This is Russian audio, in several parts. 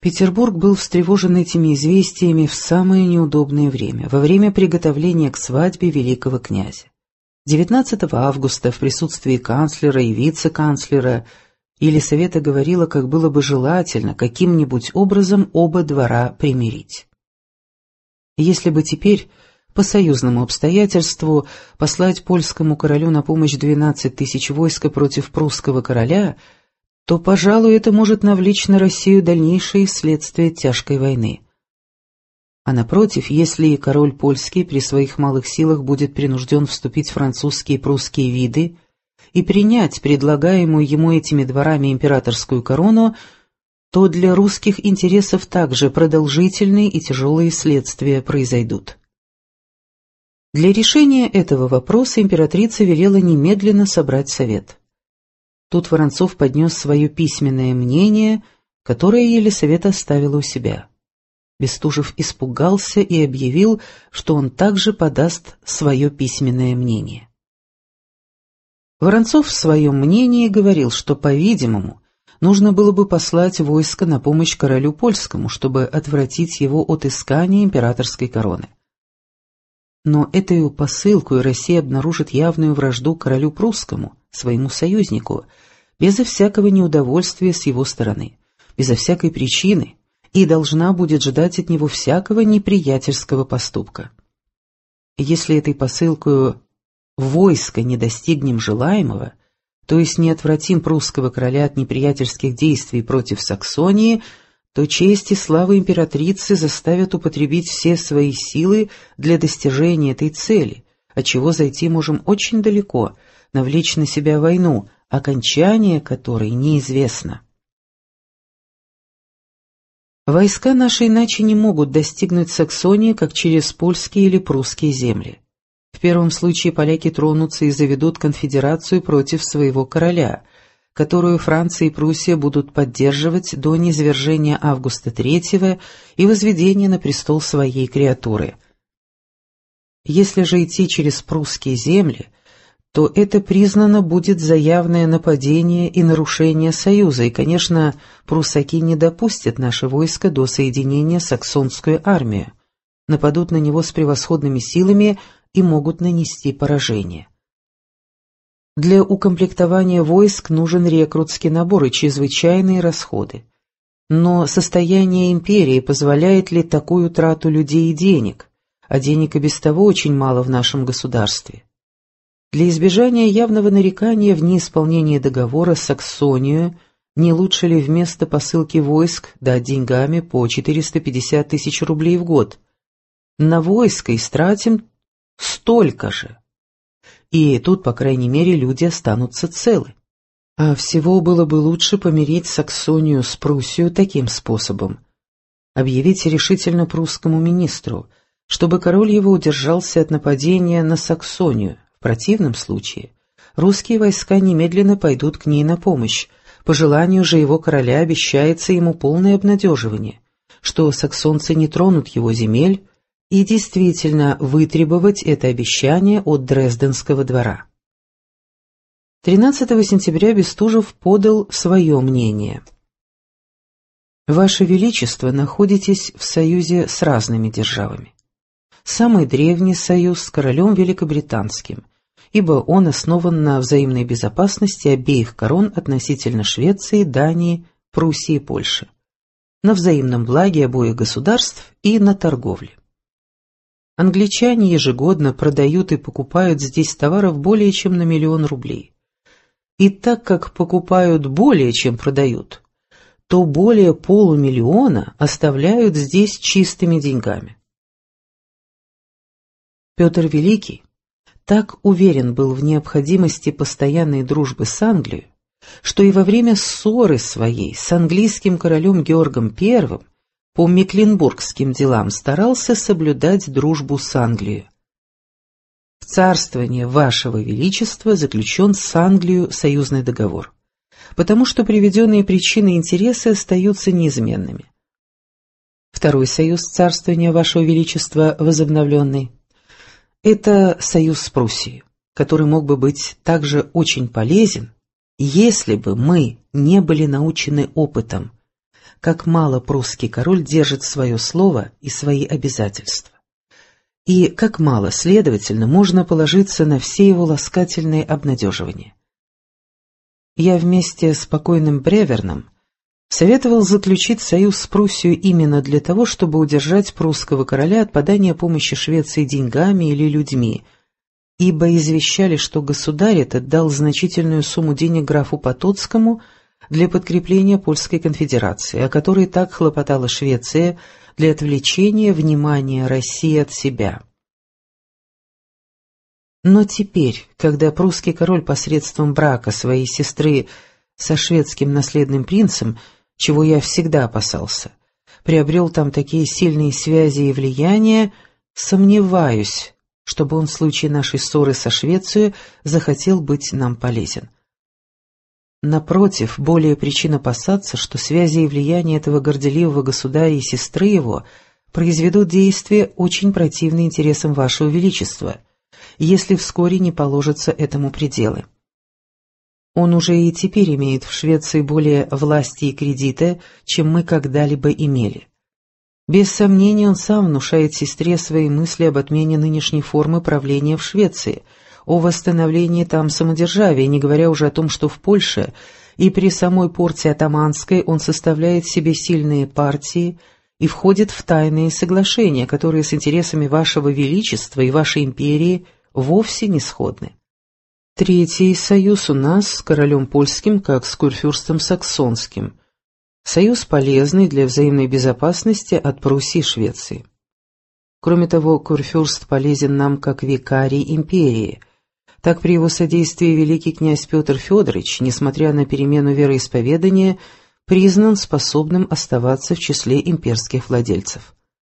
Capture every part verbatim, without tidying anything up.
Петербург был встревожен этими известиями в самое неудобное время, во время приготовления к свадьбе великого князя. девятнадцатого августа в присутствии канцлера и вице-канцлера Елисавета говорила, как было бы желательно каким-нибудь образом оба двора примирить. Если бы теперь, по союзному обстоятельству, послать польскому королю на помощь двенадцать тысяч войска против прусского короля, то, пожалуй, это может навлечь на Россию дальнейшие следствия тяжкой войны. А напротив, если и король польский при своих малых силах будет принужден вступить в французские и прусские виды и принять предлагаемую ему этими дворами императорскую корону, то для русских интересов также продолжительные и тяжелые следствия произойдут. Для решения этого вопроса императрица велела немедленно собрать совет. Тут Воронцов поднес свое письменное мнение, которое Елисавета оставила у себя. Бестужев испугался и объявил, что он также подаст свое письменное мнение. Воронцов в своем мнении говорил, что, по-видимому, нужно было бы послать войско на помощь королю польскому, чтобы отвратить его от искания императорской короны. Но этой посылкой Россия обнаружит явную вражду королю прусскому, своему союзнику, безо всякого неудовольствия с его стороны, безо всякой причины, и должна будет ждать от него всякого неприятельского поступка. Если этой посылкою войска не достигнем желаемого, то есть не отвратим прусского короля от неприятельских действий против Саксонии, то честь и слава императрицы заставят употребить все свои силы для достижения этой цели, отчего зайти можем очень далеко, навлечь на себя войну, окончание которой неизвестно. Войска наши иначе не могут достигнуть Саксонии, как через польские или прусские земли. В первом случае поляки тронутся и заведут конфедерацию против своего короля, которую Франция и Пруссия будут поддерживать до низвержения Августа третьего и возведения на престол своей креатуры. Если же идти через прусские земли, то это признано будет за явное нападение и нарушение союза, и, конечно, пруссаки не допустят наше войско до соединения с саксонскую армию, нападут на него с превосходными силами и могут нанести поражение. Для укомплектования войск нужен рекрутский набор и чрезвычайные расходы. Но состояние империи позволяет ли такую трату людей и денег, а денег и без того очень мало в нашем государстве? Для избежания явного нарекания в неисполнении договора с Саксонию не лучше ли вместо посылки войск дать деньгами по четыреста пятьдесят тысяч рублей в год? На войско истратим столько же. И тут, по крайней мере, люди останутся целы. А всего было бы лучше помирить Саксонию с Пруссией таким способом. Объявить решительно прусскому министру, чтобы король его удержался от нападения на Саксонию. В противном случае русские войска немедленно пойдут к ней на помощь. По желанию же его короля обещается ему полное обнадеживание, что саксонцы не тронут его земель, и действительно вытребовать это обещание от Дрезденского двора. тринадцатого сентября Бестужев подал свое мнение. «Ваше Величество находитесь в союзе с разными державами. Самый древний союз с королем Великобританским, ибо он основан на взаимной безопасности обеих корон относительно Швеции, Дании, Пруссии и Польши, на взаимном благе обоих государств и на торговле. Англичане ежегодно продают и покупают здесь товаров более чем на миллион рублей. И так как покупают более чем продают, то более полумиллиона оставляют здесь чистыми деньгами. Петр Великий так уверен был в необходимости постоянной дружбы с Англией, что и во время ссоры своей с английским королем Георгом Первым по мекленбургским делам старался соблюдать дружбу с Англией. В царствование Вашего Величества заключен с Англией союзный договор, потому что приведенные причины и интересы остаются неизменными. Второй союз царствования Вашего Величества возобновленный – это союз с Пруссией, который мог бы быть также очень полезен, если бы мы не были научены опытом, как мало прусский король держит свое слово и свои обязательства. И как мало, следовательно, можно положиться на все его ласкательные обнадеживания. Я вместе с покойным Бреверном советовал заключить союз с Пруссией именно для того, чтобы удержать прусского короля от подания помощи Швеции деньгами или людьми, ибо извещали, что государь этот дал значительную сумму денег графу Потоцкому для подкрепления Польской конфедерации, о которой так хлопотала Швеция для отвлечения внимания России от себя. Но теперь, когда прусский король посредством брака своей сестры со шведским наследным принцем, чего я всегда опасался, приобрел там такие сильные связи и влияния, сомневаюсь, чтобы он в случае нашей ссоры со Швецией захотел быть нам полезен. Напротив, более причин опасаться, что связи и влияние этого горделивого государя и сестры его произведут действия, очень противные интересам вашего величества, если вскоре не положатся этому пределы. Он уже и теперь имеет в Швеции более власти и кредита, чем мы когда-либо имели. Без сомнения, он сам внушает сестре свои мысли об отмене нынешней формы правления в Швеции, о восстановлении там самодержавия, не говоря уже о том, что в Польше и при самой порте атаманской он составляет себе сильные партии и входит в тайные соглашения, которые с интересами вашего величества и вашей империи вовсе не сходны. Третий союз у нас с королем польским, как с курфюрстом саксонским. Союз полезный для взаимной безопасности от Пруссии и Швеции. Кроме того, курфюрст полезен нам как викарий империи. Так при его содействии великий князь Петр Федорович, несмотря на перемену вероисповедания, признан способным оставаться в числе имперских владельцев.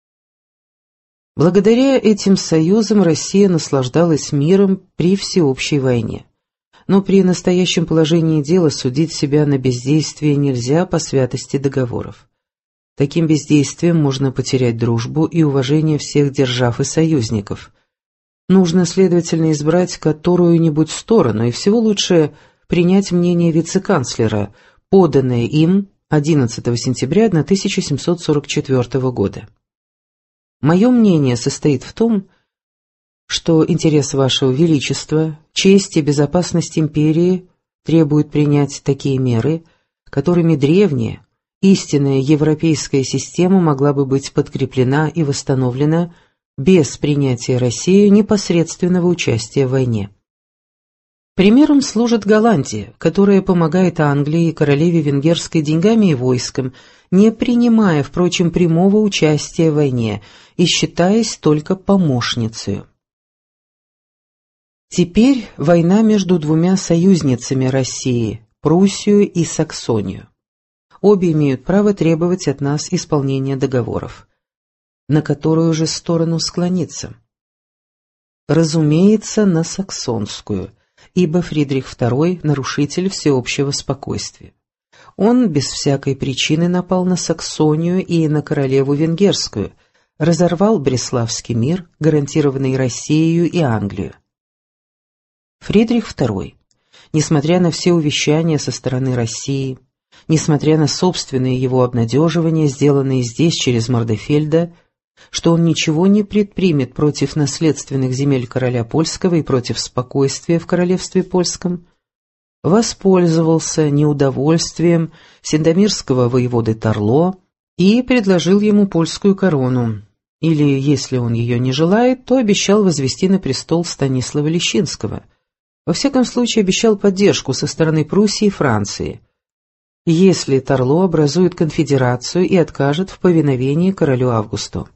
Благодаря этим союзам Россия наслаждалась миром при всеобщей войне. Но при настоящем положении дела судить себя на бездействие нельзя по святости договоров. Таким бездействием можно потерять дружбу и уважение всех держав и союзников. Нужно, следовательно, избрать которую-нибудь сторону, и всего лучше принять мнение вице-канцлера, поданное им одиннадцатого сентября тысяча семьсот сорок четвёртого года. Мое мнение состоит в том, что интерес вашего величества, честь и безопасность империи требуют принять такие меры, которыми древняя, истинная европейская система могла бы быть подкреплена и восстановлена без принятия Россией непосредственного участия в войне. Примером служит Голландия, которая помогает Англии и королеве венгерской деньгами и войском, не принимая, впрочем, прямого участия в войне и считаясь только помощницей. Теперь война между двумя союзницами России, Пруссию и Саксонию. Обе имеют право требовать от нас исполнения договоров, на которую же сторону склониться. Разумеется, на саксонскую, ибо Фридрих второй – нарушитель всеобщего спокойствия. Он без всякой причины напал на Саксонию и на королеву венгерскую, разорвал Бреславский мир, гарантированный Россией и Англией. Фридрих второй, несмотря на все увещания со стороны России, несмотря на собственные его обнадеживания, сделанные здесь через Мордефельда, что он ничего не предпримет против наследственных земель короля польского и против спокойствия в королевстве польском, воспользовался неудовольствием сендомирского воеводы Тарло и предложил ему польскую корону, или, если он ее не желает, то обещал возвести на престол Станислава Лещинского. Во всяком случае, обещал поддержку со стороны Пруссии и Франции, если Тарло образует конфедерацию и откажет в повиновении королю Августу.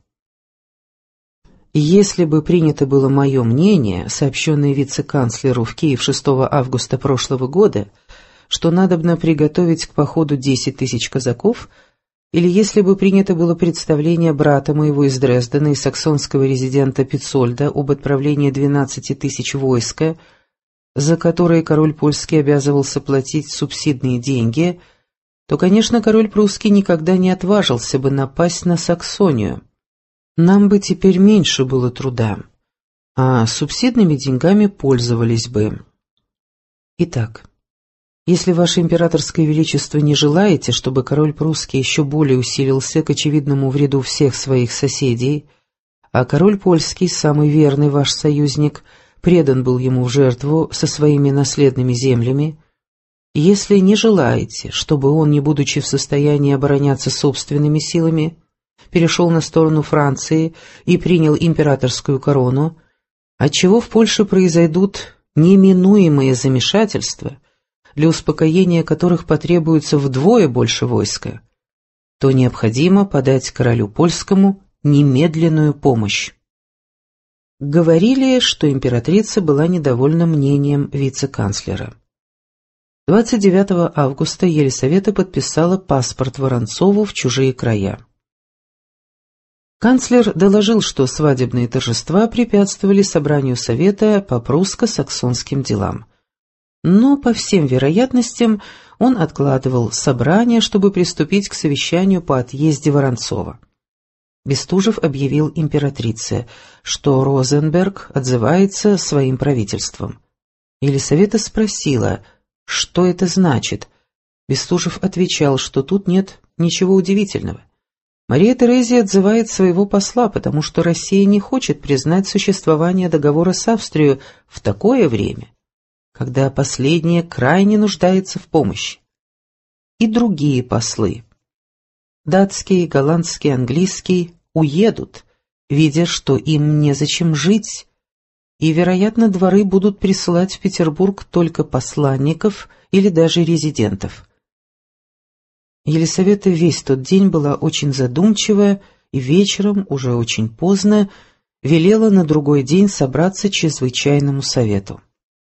Если бы принято было мое мнение, сообщенное вице-канцлеру в Киев шестого августа прошлого года, что надобно приготовить к походу десять тысяч казаков, или если бы принято было представление брата моего из Дрездена и саксонского резидента Пицольда об отправлении двенадцати тысяч войска, за которые король польский обязывался платить субсидные деньги, то, конечно, король прусский никогда не отважился бы напасть на Саксонию. Нам бы теперь меньше было труда, а субсидными деньгами пользовались бы. Итак, Если ваше императорское величество не желаете, чтобы король прусский еще более усилился к очевидному вреду всех своих соседей, а король польский, самый верный ваш союзник, предан был ему в жертву со своими наследными землями, если не желаете, чтобы он, не будучи в состоянии обороняться собственными силами, перешел на сторону Франции и принял императорскую корону, отчего в Польше произойдут неминуемые замешательства, для успокоения которых потребуется вдвое больше войска, то необходимо подать королю польскому немедленную помощь. Говорили, что императрица была недовольна мнением вице-канцлера. двадцать девятого августа Елисавета подписала паспорт Воронцову в чужие края. Канцлер доложил, что свадебные торжества препятствовали собранию Совета по прусско-саксонским делам. Но, по всем вероятностям, он откладывал собрание, чтобы приступить к совещанию по отъезде Воронцова. Бестужев объявил императрице, что Розенберг отзывается своим правительством. Елисавета спросила, что это значит. Бестужев отвечал, что тут нет ничего удивительного. Мария Терезия отзывает своего посла, потому что Россия не хочет признать существование договора с Австрией в такое время, когда последняя крайне нуждается в помощи. И другие послы, датский, голландский, английский, уедут, видя, что им незачем жить, и, вероятно, дворы будут присылать в Петербург только посланников или даже резидентов. Елисавета весь тот день была очень задумчивая и вечером, уже очень поздно, велела на другой день собраться чрезвычайному совету.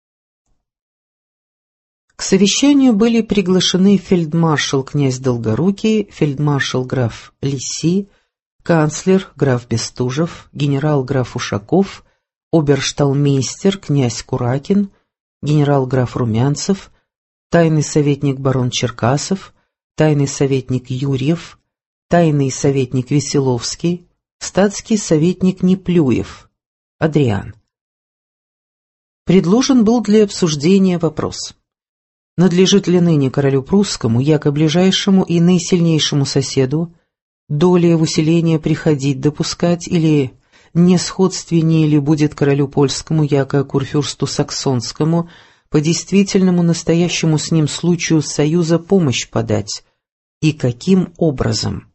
К совещанию были приглашены фельдмаршал князь Долгорукий, фельдмаршал граф Лиси, канцлер граф Бестужев, генерал граф Ушаков, обершталмейстер князь Куракин, генерал граф Румянцев, тайный советник барон Черкасов, тайный советник Юрьев, тайный советник Веселовский, статский советник Неплюев, Адриан. Предложен был для обсуждения вопрос: надлежит ли ныне королю прусскому, яко ближайшему и наисильнейшему соседу, долее в усиление приходить допускать, или несходственнее ли будет королю польскому, яко курфюрсту саксонскому, по действительному настоящему с ним случаю союза помощь подать, и каким образом?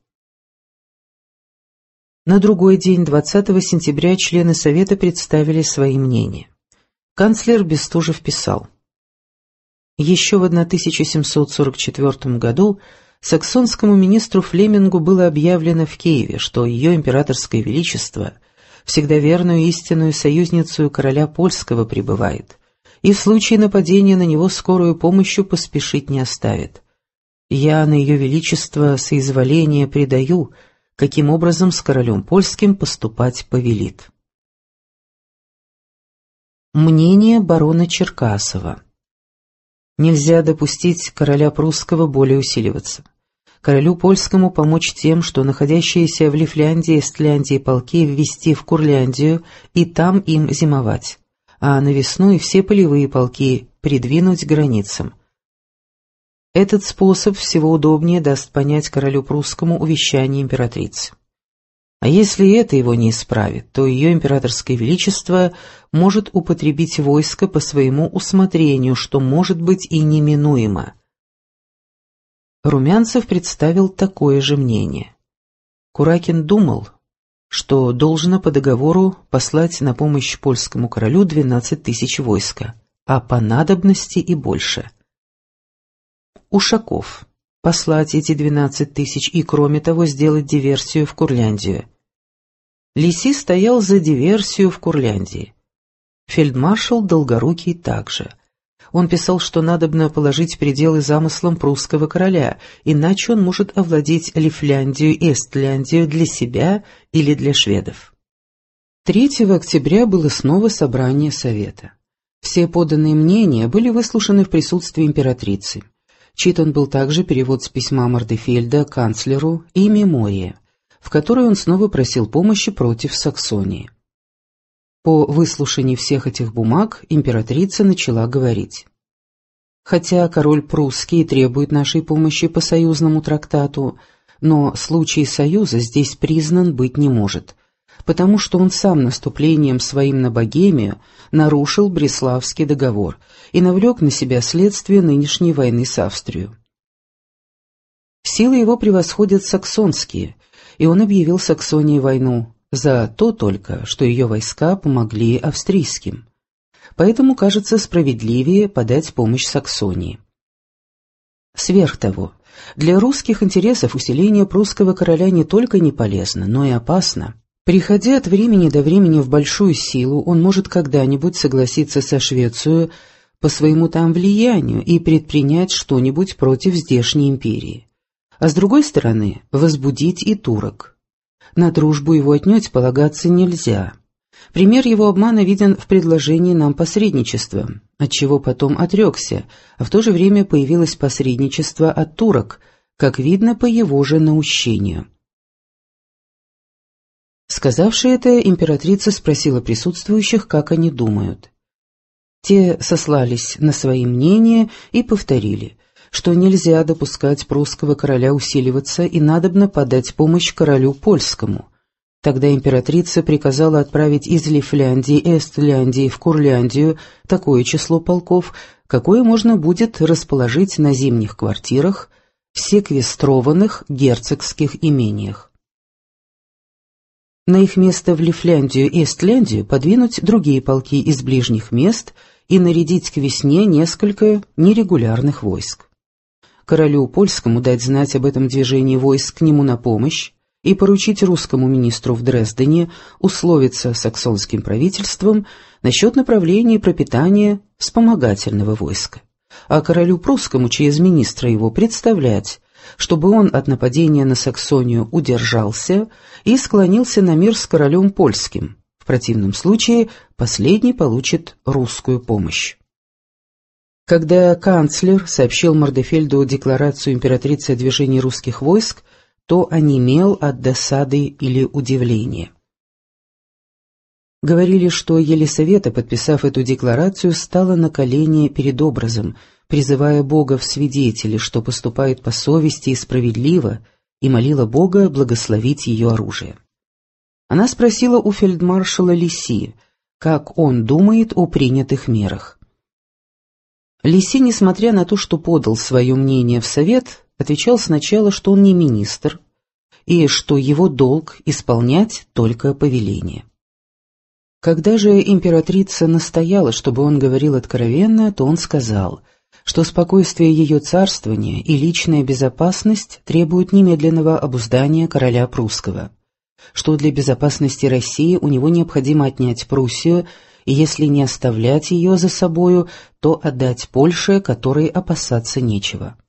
На другой день, двадцатого сентября, члены Совета представили свои мнения. Канцлер Бестужев писал: еще в тысяча семьсот сорок четвёртом году саксонскому министру Флемингу было объявлено в Киеве, что ее императорское величество всегда верную истинную союзницу короля польского пребывает, и в случае нападения на него скорую помощью поспешить не оставит. Я на ее величество соизволение предаю, каким образом с королем польским поступать повелит. Мнение барона Черкасова. Нельзя допустить короля прусского более усиливаться. Королю польскому помочь тем, что находящиеся в Лифляндии и Эстляндии полки ввести в Курляндию и там им зимовать, а на весну и все полевые полки придвинуть к границам. Этот способ всего удобнее даст понять королю прусскому увещание императрицы. А если это его не исправит, то ее императорское величество может употребить войско по своему усмотрению, что может быть и неминуемо. Румянцев представил такое же мнение. Куракин думал, что должно по договору послать на помощь польскому королю двенадцать тысяч войска, а по надобности и больше. Ушаков. Послать эти двенадцать тысяч и, кроме того, сделать диверсию в Курляндию. Лиси стоял за диверсию в Курляндии. Фельдмаршал Долгорукий также. Он писал, что надобно положить пределы замыслам прусского короля, иначе он может овладеть Лифляндию и Эстляндию для себя или для шведов. третьего октября было снова собрание Совета. Все поданные мнения были выслушаны в присутствии императрицы. Читан был также перевод с письма Мордефельда канцлеру и мемория, в которой он снова просил помощи против Саксонии. По выслушании всех этих бумаг императрица начала говорить. Хотя король прусский требует нашей помощи по союзному трактату, но случай союза здесь признан быть не может, потому что он сам наступлением своим на Богемию нарушил Бреславский договор и навлек на себя следствие нынешней войны с Австрией. Силы его превосходят саксонские, и он объявил Саксонии войну за то только, что ее войска помогли австрийским. Поэтому кажется справедливее подать помощь Саксонии. Сверх того, для русских интересов усиление прусского короля не только не полезно, но и опасно. Приходя от времени до времени в большую силу, он может когда-нибудь согласиться со Швецией по своему там влиянию и предпринять что-нибудь против здешней империи. А с другой стороны, возбудить и турок. На дружбу его отнюдь полагаться нельзя. Пример его обмана виден в предложении нам посредничества, от чего потом отрекся, а в то же время появилось посредничество от турок, как видно по его же наущению. Сказавши это, императрица спросила присутствующих, как они думают. Те сослались на свои мнения и повторили, что нельзя допускать прусского короля усиливаться и надобно подать помощь королю польскому. Тогда императрица приказала отправить из Лифляндии и Эстляндии в Курляндию такое число полков, какое можно будет расположить на зимних квартирах в секвестрованных герцогских имениях. На их место в Лифляндию и Эстляндию подвинуть другие полки из ближних мест и нарядить к весне несколько нерегулярных войск. Королю польскому дать знать об этом движении войск к нему на помощь и поручить русскому министру в Дрездене условиться с саксонским правительством насчет направления и пропитания вспомогательного войска, а королю прусскому через министра его представлять, чтобы он от нападения на Саксонию удержался и склонился на мир с королем польским. В противном случае последний получит русскую помощь. Когда канцлер сообщил Мордефельду декларацию императрицы о движении русских войск, то онемел от досады или удивления. Говорили, что Елисавета, подписав эту декларацию, стала на колени перед образом, призывая Бога в свидетели, что поступает по совести и справедливо, и молила Бога благословить ее оружие. Она спросила у фельдмаршала Лиси, как он думает о принятых мерах. Лиси, несмотря на то, что подал свое мнение в совет, отвечал сначала, что он не министр, и что его долг исполнять только повеление. Когда же императрица настояла, чтобы он говорил откровенно, то он сказал, что спокойствие ее царствования и личная безопасность требуют немедленного обуздания короля прусского, что для безопасности России у него необходимо отнять Пруссию, и если не оставлять ее за собою, то отдать Польше, которой опасаться нечего.